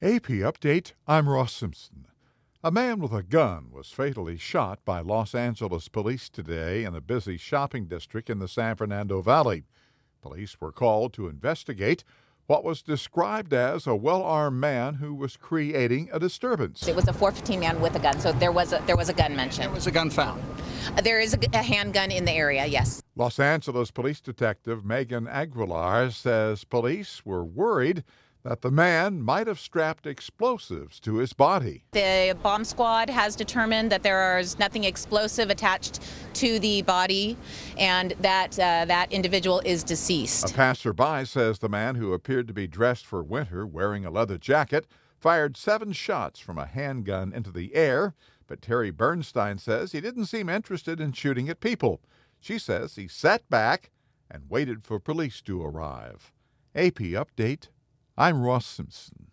AP Update, I'm Ross Simpson. A man with a gun was fatally shot by Los Angeles police today in a busy shopping district in the San Fernando Valley. Police were called to investigate what was described as a well-armed man who was creating a disturbance. It was a 415 man with a gun, so there was a gun mentioned. There was a gun found. There is a handgun in the area, yes. Los Angeles Police Detective Megan Aguilar says police were worried that the man might have strapped explosives to his body. The bomb squad has determined that there is nothing explosive attached to the body and that that individual is deceased. A passerby says the man, who appeared to be dressed for winter wearing a leather jacket, fired 7 shots from a handgun into the air, but Terry Bernstein says he didn't seem interested in shooting at people. She says he sat back and waited for police to arrive. AP Update, I'm Ross Simpson.